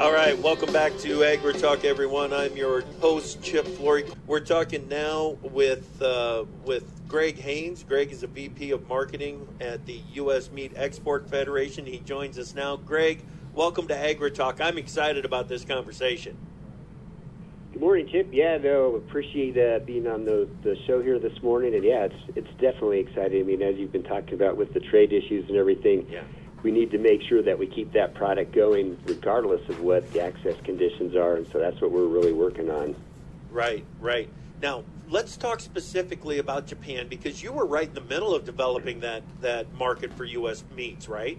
All right, welcome back to Agri Talk, everyone. I'm your host, Chip Flory. We're talking now with Greg Haynes. Greg is a VP of Marketing at the U.S. Meat Export Federation. He joins us now. Greg, welcome to Agri Talk. I'm excited about this conversation. Good morning, Chip. Yeah, no, appreciate being on the show here this morning. And yeah, it's definitely exciting. I mean, as you've been talking about with the trade issues and everything, we need to make sure that we keep that product going regardless of what the access conditions are. And so that's what we're really working on. Right. Now, let's talk specifically about Japan, because you were right in the middle of developing that market for U.S. meats, right?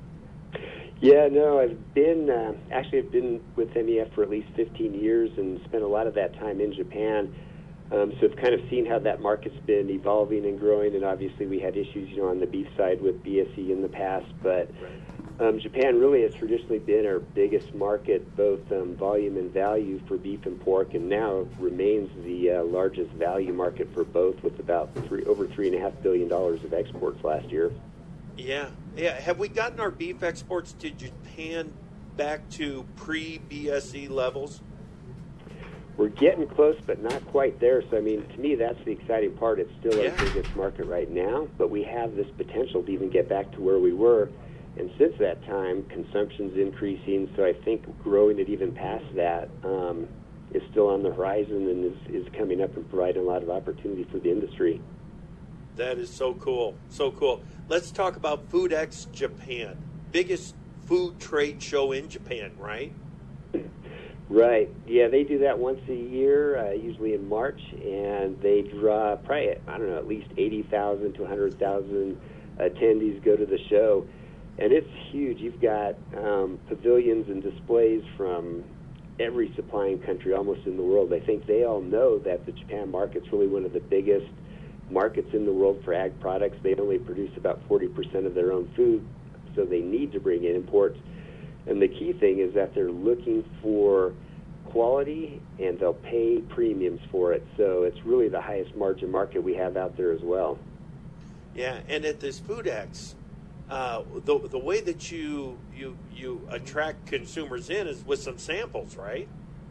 Yeah, no, I've been with MEF for at least 15 years and spent a lot of that time in Japan. So I've kind of seen how that market's been evolving and growing, and obviously we had issues, on the beef side with BSE in the past, but Japan really has traditionally been our biggest market, both volume and value for beef and pork, and now remains the largest value market for both, with about over $3.5 billion of exports last year. Yeah. Have we gotten our beef exports to Japan back to pre-BSE levels? We're getting close, but not quite there. So, I mean, to me, that's the exciting part. It's still our biggest market right now, but we have this potential to even get back to where we were. And since that time, consumption's increasing, so I think growing it even past that is still on the horizon and is coming up and providing a lot of opportunity for the industry. That is so cool. So cool. Let's talk about FoodX Japan. Biggest food trade show in Japan, right? Right. Yeah, they do that once a year, usually in March, and they draw probably, at least 80,000 to 100,000 attendees go to the show. And it's huge. You've got pavilions and displays from every supplying country almost in the world. I think they all know that the Japan market's really one of the biggest markets in the world for ag products. They only produce about 40% of their own food, so they need to bring in imports. And the key thing is that they're looking for quality, and they'll pay premiums for it. So it's really the highest margin market we have out there as well. Yeah, and at this FoodX, the way that you attract consumers in is with some samples, right?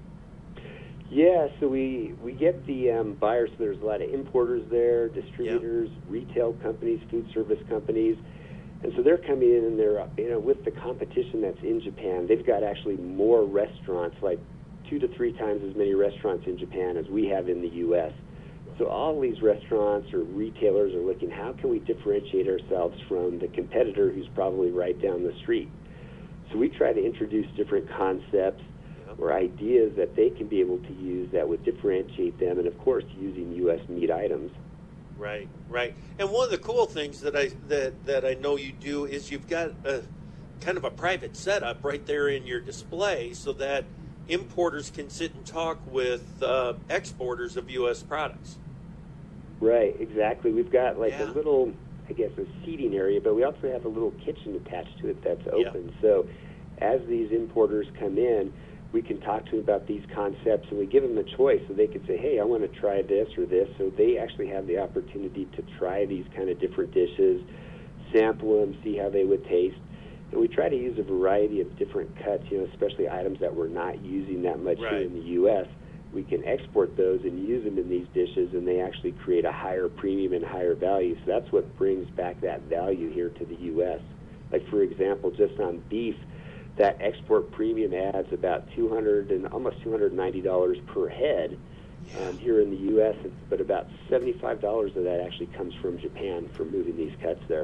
Yeah, so we get the buyers. So there's a lot of importers there, distributors, retail companies, food service companies. And so they're coming in and they're, with the competition that's in Japan, they've got actually more restaurants, like 2 to 3 times as many restaurants in Japan as we have in the U.S. So all these restaurants or retailers are looking, how can we differentiate ourselves from the competitor who's probably right down the street? So we try to introduce different concepts or ideas that they can be able to use that would differentiate them, and of course using U.S. meat items. Right. And one of the cool things that I know you do is you've got a kind of a private setup right there in your display so that importers can sit and talk with exporters of U.S. products. Right, exactly. We've got a little, a seating area, but we also have a little kitchen attached to it that's open. So as these importers come in, we can talk to them about these concepts, and we give them a choice so they can say, hey, I want to try this or this. So they actually have the opportunity to try these kind of different dishes, sample them, see how they would taste. And we try to use a variety of different cuts, especially items that we're not using that much here in the U.S. We can export those and use them in these dishes, and they actually create a higher premium and higher value. So that's what brings back that value here to the U.S. Like, for example, just on beef, that export premium adds about almost $290 per head here in the U.S., but about $75 of that actually comes from Japan for moving these cuts there.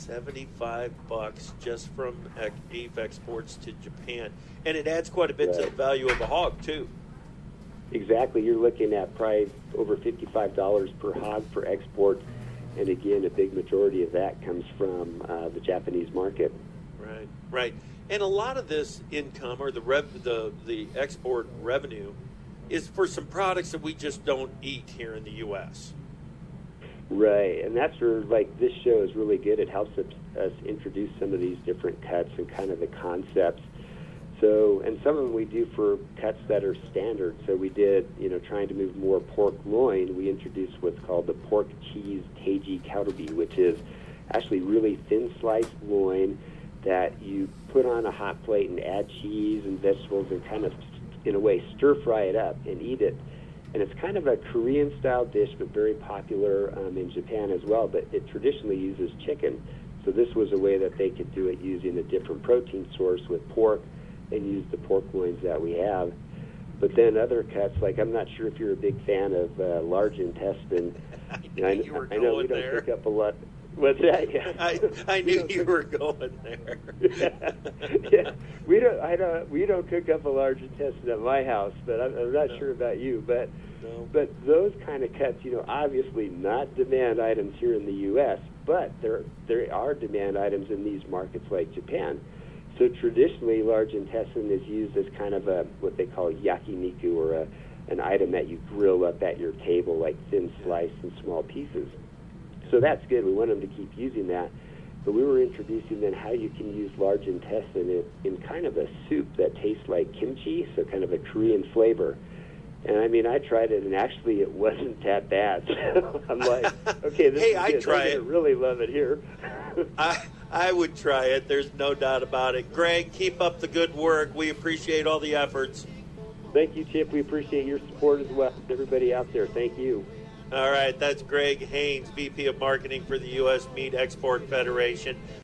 $75 just from beef exports to Japan, and it adds quite a bit to the value of a hog too. Exactly, you're looking at probably over $55 per hog for export, and again, a big majority of that comes from the Japanese market. Right. And a lot of this income, or the export revenue, is for some products that we just don't eat here in the U.S. Right, and that's where, this show is really good. It helps us introduce some of these different cuts and kind of the concepts. So, and some of them we do for cuts that are standard. So we did, trying to move more pork loin, we introduced what's called the pork cheese teiji kalbi, which is actually really thin sliced loin that you put on a hot plate and add cheese and vegetables and kind of, in a way, stir fry it up and eat it. And it's kind of a Korean-style dish, but very popular in Japan as well. But it traditionally uses chicken. So this was a way that they could do it using a different protein source with pork and use the pork loins that we have. But then other cuts, like I'm not sure if you're a big fan of large intestine. I know we don't cook up a lot. What's that? Yeah. I knew you were going there. Yeah, we don't cook up a large intestine at my house, but I'm not sure about you. But those kind of cuts, obviously not demand items here in the U.S., but there are demand items in these markets like Japan. So traditionally, large intestine is used as kind of what they call yakiniku, or an item that you grill up at your table, like thin sliced and small pieces. So that's good. We want them to keep using that. But we were introducing then how you can use large intestine in kind of a soup that tastes like kimchi, so kind of a Korean flavor. And I mean, I tried it, and actually it wasn't that bad. So I'm like, okay, this is good. I'm going to really love it here. I would try it. There's no doubt about it. Greg, keep up the good work. We appreciate all the efforts. Thank you, Chip. We appreciate your support as well. Everybody out there, thank you. All right, that's Greg Haynes, VP of Marketing for the U.S. Meat Export Federation.